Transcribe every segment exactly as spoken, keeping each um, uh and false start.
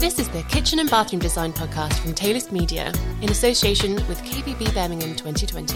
This is the Kitchen and Bathroom Design Podcast from Taylist Media in association with K B B Birmingham twenty twenty.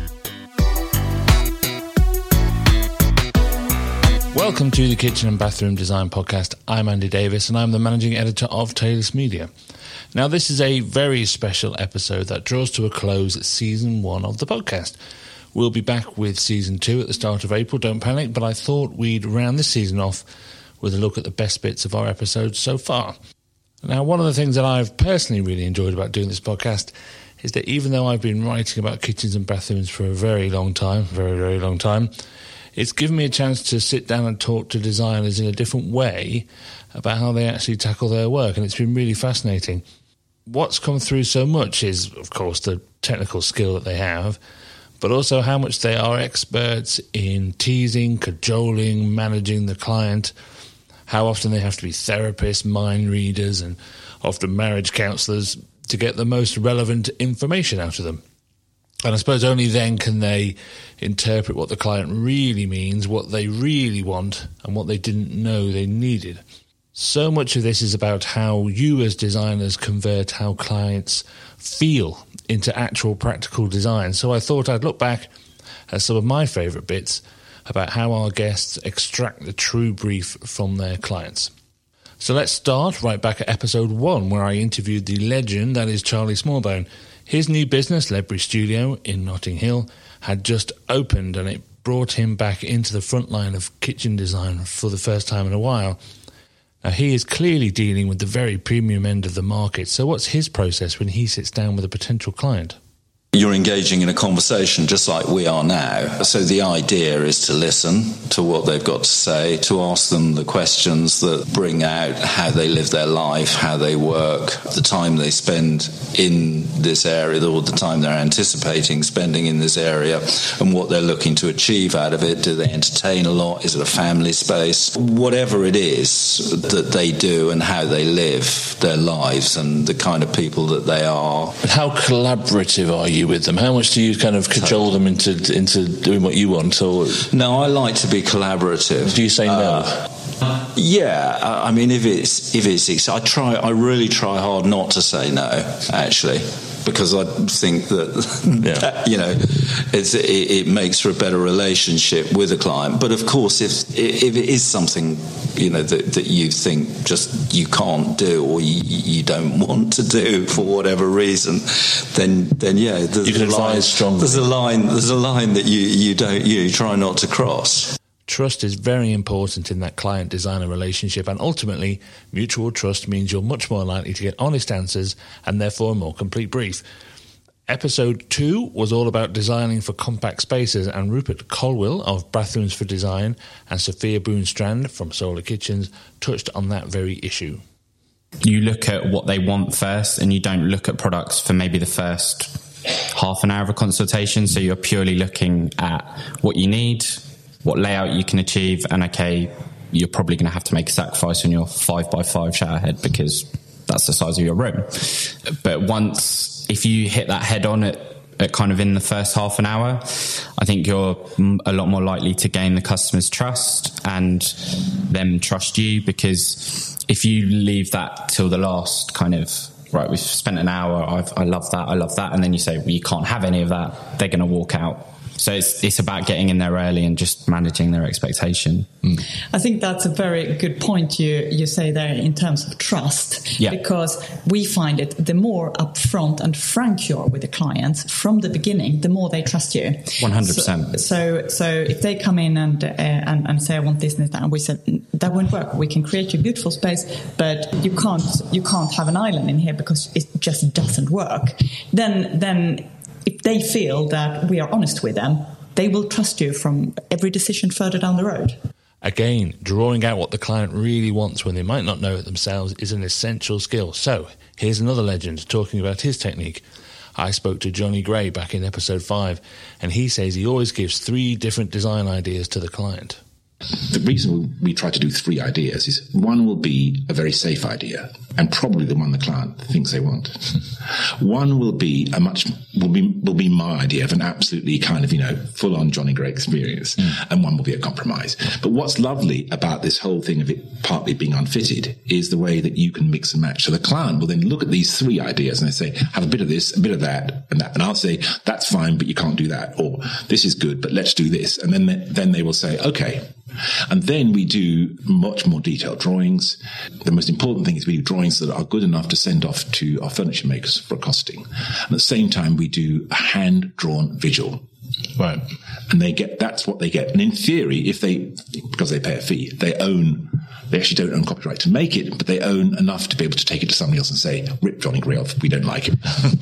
Welcome to the Kitchen and Bathroom Design Podcast. I'm Andy Davis and I'm the Managing Editor of Taylist Media. Now, this is a very special episode that draws to a close at Season one of the podcast. We'll be back with Season two at the start of April, don't panic, but I thought we'd round this season off with a look at the best bits of our episodes so far. Now, one of the things that I've personally really enjoyed about doing this podcast is that even though I've been writing about kitchens and bathrooms for a very long time, very, very long time, it's given me a chance to sit down and talk to designers in a different way about how they actually tackle their work, and it's been really fascinating. What's come through so much is, of course, the technical skill that they have, but also how much they are experts in teasing, cajoling, managing the client, how often they have to be therapists, mind readers, and often marriage counsellors to get the most relevant information out of them. And I suppose only then can they interpret what the client really means, what they really want, and what they didn't know they needed. So much of this is about how you as designers convert how clients feel into actual practical design. So I thought I'd look back at some of my favourite bits about how our guests extract the true brief from their clients. So let's start right back at episode one, where I interviewed the legend that is Charlie Smallbone. His new business, Ledbury Studio in Notting Hill, had just opened, and it brought him back into the front line of kitchen design for the first time in a while. Now, he is clearly dealing with the very premium end of the market, so what's his process when he sits down with a potential client? You're engaging in a conversation just like we are now. So the idea is to listen to what they've got to say, to ask them the questions that bring out how they live their life, how they work, the time they spend in this area, or the time they're anticipating spending in this area, and what they're looking to achieve out of it. Do they entertain a lot? Is it a family space? Whatever it is that they do and how they live their lives and the kind of people that they are. How collaborative are you with them? How much do you kind of cajole them into into doing what you want? Or no, I like to be collaborative. Do you say no? Uh, yeah, I mean, if it's if it's, I try. I really try hard not to say no, actually, because I think that, yeah. that you know, it's, it, it makes for a better relationship with a client. But of course, if if it is something, you know, that, that you think just you can't do or you, you don't want to do for whatever reason, then then yeah, there's you can a advise line, strongly. There's a line. There's a line that you you don't you try not to cross. Trust is very important in that client-designer relationship, and ultimately, mutual trust means you're much more likely to get honest answers and therefore a more complete brief. Episode two was all about designing for compact spaces, and Rupert Colwill of Bathrooms for Design and Sophia Boone-Strand from Solar Kitchens touched on that very issue. You look at what they want first, and you don't look at products for maybe the first half an hour of a consultation, so you're purely looking at what you need, what layout you can achieve, and okay, you're probably going to have to make a sacrifice on your five by five shower head because that's the size of your room. But once, if you hit that head on at, at kind of in the first half an hour, I think you're a lot more likely to gain the customer's trust and them trust you, because if you leave that till the last kind of, right, we've spent an hour, I've, I love that, I love that, and then you say, well, you can't have any of that, they're going to walk out. So it's it's about getting in there early and just managing their expectation. Mm. I think that's a very good point you, you say there in terms of trust. Yeah. Because we find it, the more upfront and frank you are with the clients from the beginning, the more they trust you. one hundred percent. So so, so if they come in and, uh, and and say, I want this and that, and we said, that won't work. We can create you a beautiful space, but you can't you can't have an island in here because it just doesn't work. Then then... If they feel that we are honest with them, they will trust you from every decision further down the road. Again, drawing out what the client really wants when they might not know it themselves is an essential skill. So, here's another legend talking about his technique. I spoke to Johnny Gray back in episode five, and he says he always gives three different design ideas to the client. The reason we try to do three ideas is one will be a very safe idea and probably the one the client thinks they want. One will be a much will be will be my idea of an absolutely kind of, you know, full on Johnny Gray experience, mm. and one will be a compromise. But what's lovely about this whole thing of it partly being unfitted is the way that you can mix and match. So the client will then look at these three ideas and they say, have a bit of this, a bit of that, and that. And I'll say, that's fine, but you can't do that. Or this is good, but let's do this. And then they, then they will say, okay. And then we do much more detailed drawings. The most important thing is we do drawings that are good enough to send off to our furniture makers for costing. And at the same time, we do a hand-drawn visual. Right. And they get, that's what they get. And in theory, if they, because they pay a fee, they own, they actually don't own copyright to make it, but they own enough to be able to take it to somebody else and say, rip Johnny Gray off, we don't like him.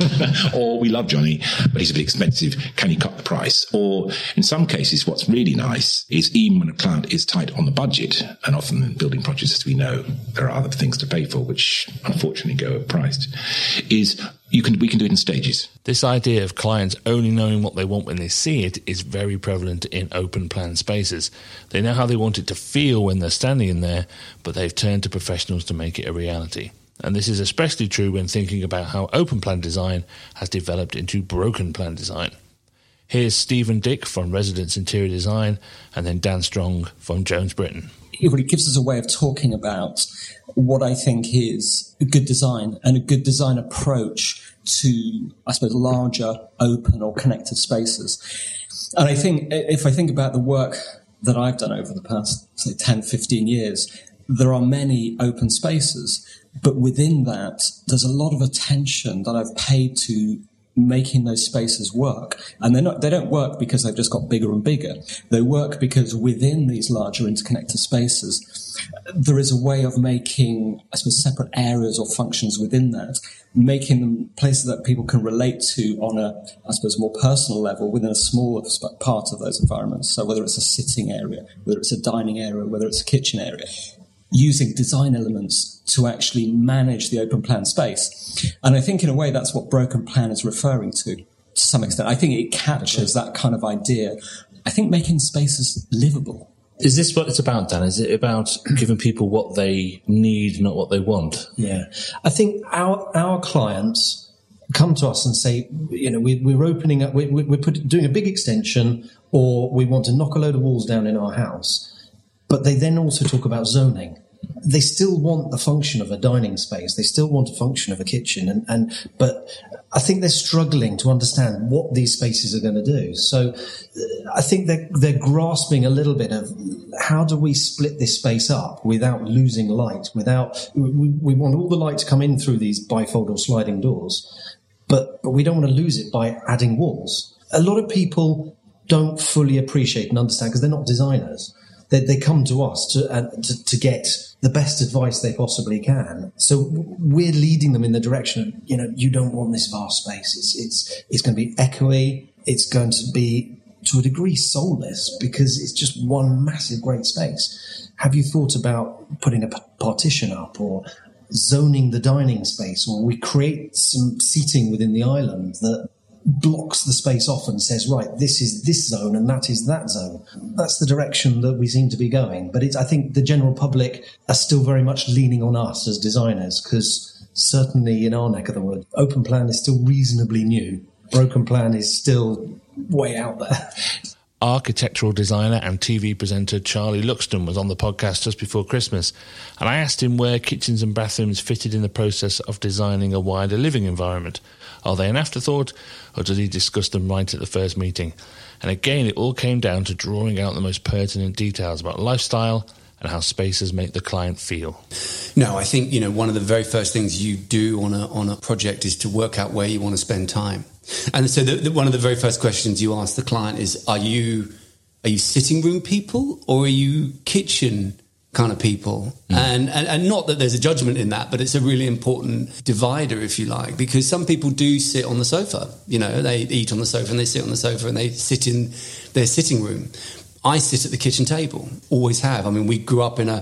Or we love Johnny, but he's a bit expensive, can you cut the price? Or in some cases, what's really nice is even when a client is tight on the budget, and often in building projects, as we know, there are other things to pay for, which unfortunately go overpriced, is you can, we can do it in stages. This idea of clients only knowing what they want when they see it is very prevalent in open plan spaces. They know how they want it to feel when they're standing in there, but they've turned to professionals to make it a reality. And this is especially true when thinking about how open plan design has developed into broken plan design. Here's Stephen Dick from Residence Interior Design, and then Dan Strong from Jones Britain. It really gives us a way of talking about what I think is a good design and a good design approach to, I suppose, larger, open or connected spaces. And I think if I think about the work that I've done over the past, say, ten, fifteen years, there are many open spaces, but within that, there's a lot of attention that I've paid to making those spaces work. And they're not, they don't work because they've just got bigger and bigger. They work because within these larger interconnected spaces, there is a way of making, I suppose, separate areas or functions within that, making them places that people can relate to on a, I suppose, more personal level within a smaller part of those environments. So whether it's a sitting area, whether it's a dining area, whether it's a kitchen area, using design elements to actually manage the open plan space. And I think in a way that's what broken plan is referring to, to some extent. I think it captures that kind of idea. I think making spaces livable. Is this what it's about, Dan? Is it about giving people what they need, not what they want? Yeah. I think our our clients come to us and say, you know, we, we're opening up, we, we're put, doing a big extension, or we want to knock a load of walls down in our house. But they then also talk about zoning. They still want the function of a dining space. They still want a function of a kitchen. And, and but I think they're struggling to understand what these spaces are going to do. So I think they're, they're grasping a little bit of how do we split this space up without losing light, without, we, we want all the light to come in through these bifold or sliding doors, but, but we don't want to lose it by adding walls. A lot of people don't fully appreciate and understand because they're not designers. They, they come to us to, uh, to to get the best advice they possibly can. So we're leading them in the direction of, you know, you don't want this vast space. It's it's it's going to be echoey. It's going to be, to a degree, soulless because it's just one massive great space. Have you thought about putting a partition up or zoning the dining space, or we create some seating within the island that blocks the space off and says, right, this is this zone and that is that zone. That's the direction that we seem to be going. But it's, I think the general public are still very much leaning on us as designers, because certainly in our neck of the wood, open plan is still reasonably new. Broken plan is still way out there. Architectural designer and T V presenter Charlie Luxton was on the podcast just before Christmas, and I asked him where kitchens and bathrooms fitted in the process of designing a wider living environment. Are they an afterthought, or did he discuss them right at the first meeting? And again, it all came down to drawing out the most pertinent details about lifestyle and how spaces make the client feel. No, I think, you know, one of the very first things you do on a on a project is to work out where you want to spend time. And so the, the, one of the very first questions you ask the client is, are you are you sitting room people or are you kitchen kind of people? Mm. And, and and not that there's a judgment in that, but it's a really important divider, if you like, because some people do sit on the sofa. You know, they eat on the sofa and they sit on the sofa and they sit in their sitting room. I sit at the kitchen table, always have. I mean, we grew up in a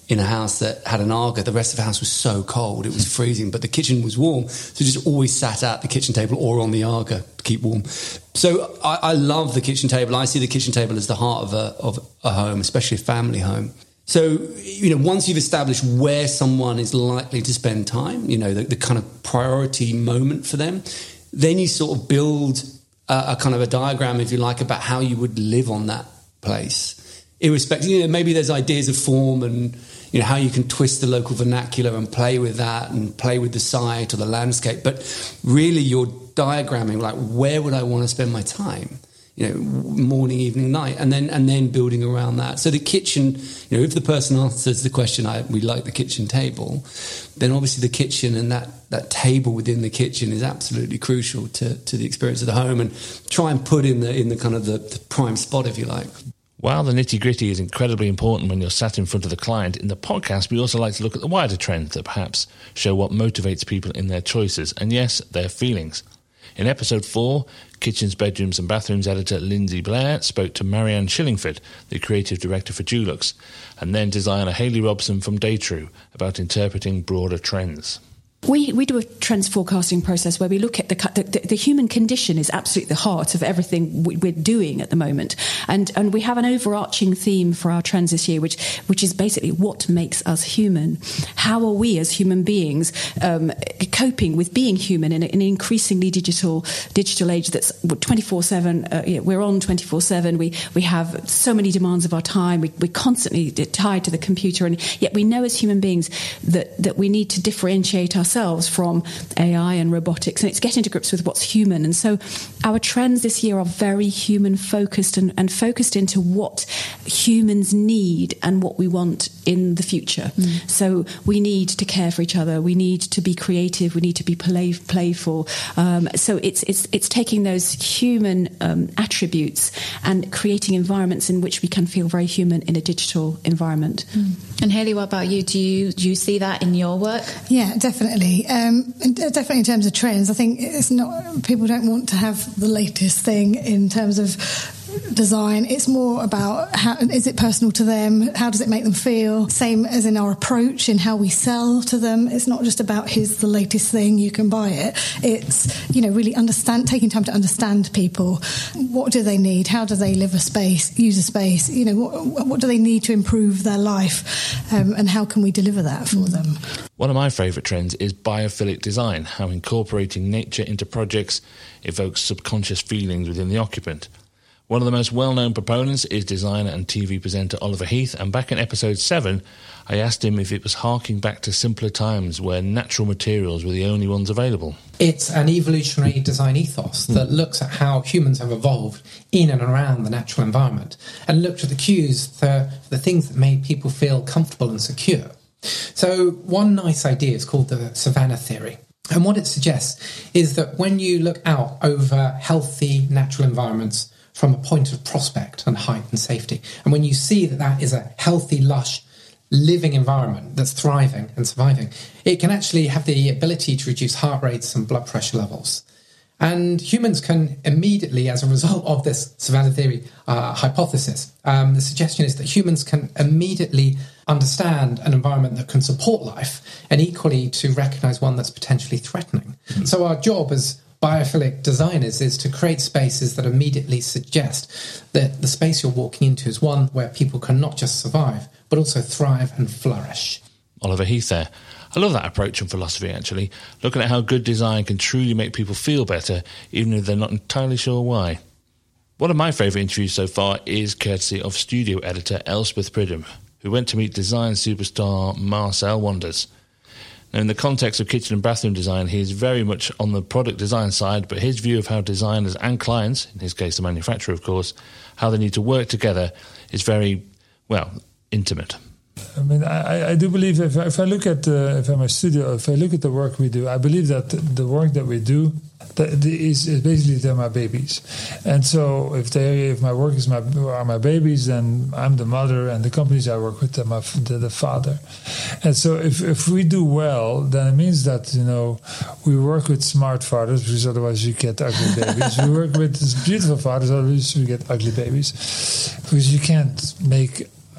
in a house that had an Aga. The rest of the house was so cold, it was freezing, but the kitchen was warm. So just always sat at the kitchen table or on the Aga to keep warm. So I, I love the kitchen table. I see the kitchen table as the heart of a, of a home, especially a family home. So, you know, once you've established where someone is likely to spend time, you know, the, the kind of priority moment for them, then you sort of build a, a kind of a diagram, if you like, about how you would live on that place. Irrespective, you know, maybe there's ideas of form and, you know, how you can twist the local vernacular and play with that and play with the site or the landscape. But really you're diagramming, like, where would I want to spend my time? You know, morning, evening, night, and then and then building around that. So the kitchen, you know, if the person answers the question, I, we like the kitchen table, then obviously the kitchen and that, that table within the kitchen is absolutely crucial to, to the experience of the home, and try and put in the in the kind of the, the prime spot, if you like. While the nitty-gritty is incredibly important when you're sat in front of the client, in the podcast we also like to look at the wider trends that perhaps show what motivates people in their choices, and yes, their feelings. In episode four, Kitchens, Bedrooms and Bathrooms editor Lindsay Blair spoke to Marianne Shillingford, the creative director for Dulux, and then designer Hayley Robson from Daytrue about interpreting broader trends. We we do a trends forecasting process where we look at the the, the human condition is absolutely the heart of everything we're doing at the moment, and and we have an overarching theme for our trends this year, which which is basically what makes us human. How are we as human beings um, coping with being human in, a, in an increasingly digital digital age that's twenty-four seven? Uh, we're on twenty-four seven. We we have so many demands of our time. We, we're constantly tied to the computer, and yet we know as human beings that that we need to differentiate ourselves ourselves from A I and robotics, and it's getting to grips with what's human. And so our trends this year are very human focused and, and focused into what humans need and what we want in the future. Mm. So we need to care for each other, we need to be creative, we need to be play, playful. Um, so it's it's it's taking those human um, attributes and creating environments in which we can feel very human in a digital environment. Mm. And Hayley, what about you? Do you do you see that in your work? Yeah, definitely. Um, definitely in terms of trends, I think it's not, people don't want to have the latest thing in terms of design. It's more about how is it personal to them, how does it make them feel, same as in our approach in how we sell to them. It's not just about here's the latest thing, you can buy it. It's, you know, really understand, taking time to understand people. What do they need, how do they live a space, use a space, you know, what, what do they need to improve their life, um, and how can we deliver that for them. One of my favourite trends is biophilic design, how incorporating nature into projects evokes subconscious feelings within the occupant. One of the most well-known proponents is designer and T V presenter Oliver Heath, and back in episode seven, I asked him if it was harking back to simpler times where natural materials were the only ones available. It's an evolutionary design ethos that mm. looks at how humans have evolved in and around the natural environment, and looked at the cues, the, the things that made people feel comfortable and secure. So one nice idea is called the Savannah Theory. And what it suggests is that when you look out over healthy natural environments from a point of prospect and height and safety, and when you see that that is a healthy, lush, living environment that's thriving and surviving, it can actually have the ability to reduce heart rates and blood pressure levels. And humans can immediately, as a result of this Savannah Theory uh, hypothesis, um, the suggestion is that humans can immediately understand an environment that can support life, and equally to recognise one that's potentially threatening. Mm-hmm. So our job as biophilic designers is to create spaces that immediately suggest that the space you're walking into is one where people can not just survive, but also thrive and flourish. Oliver Heath there. I love that approach and philosophy, actually, looking at how good design can truly make people feel better, even if they're not entirely sure why. One of my favourite interviews so far is courtesy of studio editor Elspeth Pridham, who went to meet design superstar Marcel Wanders. Now, in the context of kitchen and bathroom design, he is very much on the product design side, but his view of how designers and clients, in his case the manufacturer of course, how they need to work together is very, well, intimate. I mean, I, I do believe if, if I look at uh, if I'm a studio, if I look at the work we do, I believe that the work that we do that is, is basically they're my babies, and so if they if my work is my are my babies, then I'm the mother, and the companies I work with them are the, the father, and so if if we do well, then it means that you know we work with smart fathers, because otherwise you get ugly babies. We work with beautiful fathers, otherwise we get ugly babies, because you can't make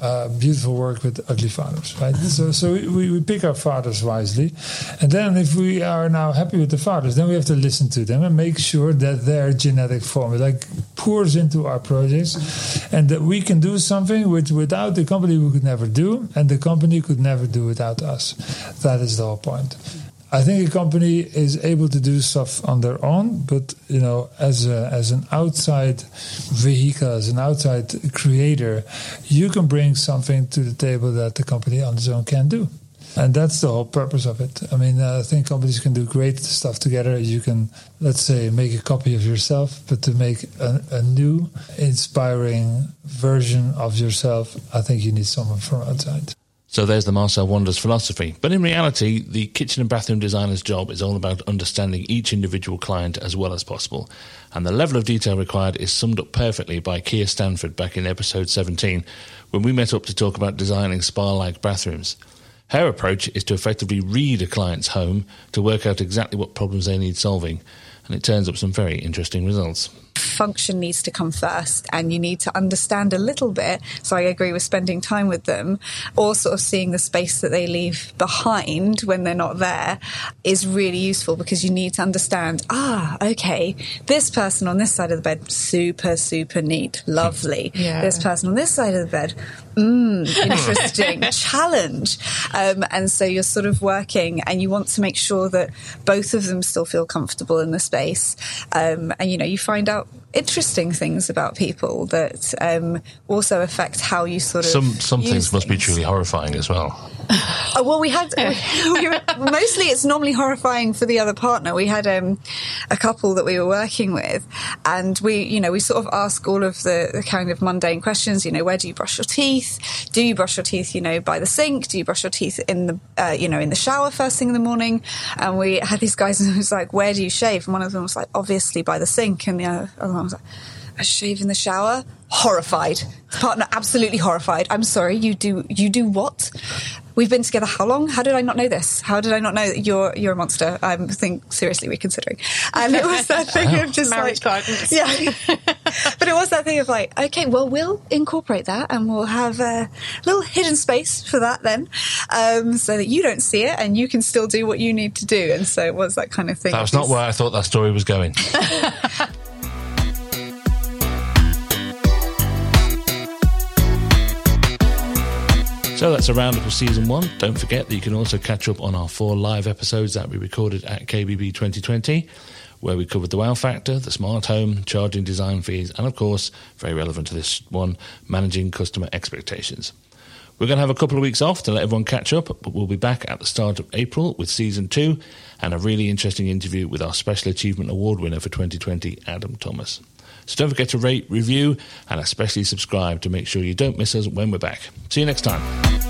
uh, beautiful work with ugly fathers, right? so so we, we pick our fathers wisely. And then if we are now happy with the fathers, then we have to listen to them and make sure that their genetic formula like, pours into our projects and that we can do something which without the company we could never do, and the company could never do without us. That is the whole point. I think a company is able to do stuff on their own, but you know, as a, as an outside vehicle, as an outside creator, you can bring something to the table that the company on its own can't do. And that's the whole purpose of it. I mean, uh, I think companies can do great stuff together. You can, let's say, make a copy of yourself, but to make a, a new, inspiring version of yourself, I think you need someone from outside. So there's the Marcel Wonders philosophy. But in reality, the kitchen and bathroom designer's job is all about understanding each individual client as well as possible. And the level of detail required is summed up perfectly by Keir Stanford back in episode seventeen, when we met up to talk about designing spa-like bathrooms. Her approach is to effectively read a client's home to work out exactly what problems they need solving. And it turns up some very interesting results. Function needs to come first, and you need to understand a little bit. So I agree with spending time with them, or sort of seeing the space that they leave behind when they're not there is really useful, because you need to understand, ah, okay, this person on this side of the bed, super, super neat, lovely. Yeah. This person on this side of the bed, mm, interesting, challenge. Um, and so you're sort of working, and you want to make sure that both of them still feel comfortable in the space. Um, and, you know, you find out interesting things about people that um, also affect how you sort of some some things, things must be truly horrifying as well. Oh, well, we had we, we were, mostly it's normally horrifying for the other partner. We had um, a couple that we were working with, and we, you know, we sort of ask all of the, the kind of mundane questions. You know, where do you brush your teeth? Do you brush your teeth, you know, by the sink? Do you brush your teeth in the, uh, you know, in the shower first thing in the morning? And we had these guys, and it was like, where do you shave? And one of them was like, obviously by the sink, and the other one was like, I shave in the shower. Horrified. Partner absolutely horrified. I'm sorry, you do you do what? We've been together how long? How did I not know this? How did I not know that you're you're a monster? I'm think seriously reconsidering. And it was that thing of just marriage like, guidance. Yeah. But it was that thing of like, okay, well, we'll incorporate that, and we'll have a little hidden space for that then, um, so that you don't see it and you can still do what you need to do. And so it was that kind of thing. That was not where I thought that story was going. So that's a roundup of season one. Don't forget that you can also catch up on our four live episodes that we recorded at K B B twenty twenty, where we covered the wow factor, the smart home, charging design fees, and of course, very relevant to this one, managing customer expectations. We're going to have a couple of weeks off to let everyone catch up, but we'll be back at the start of April with season two and a really interesting interview with our Special Achievement Award winner for twenty twenty, Adam Thomas. So don't forget to rate, review, and especially subscribe to make sure you don't miss us when we're back. See you next time.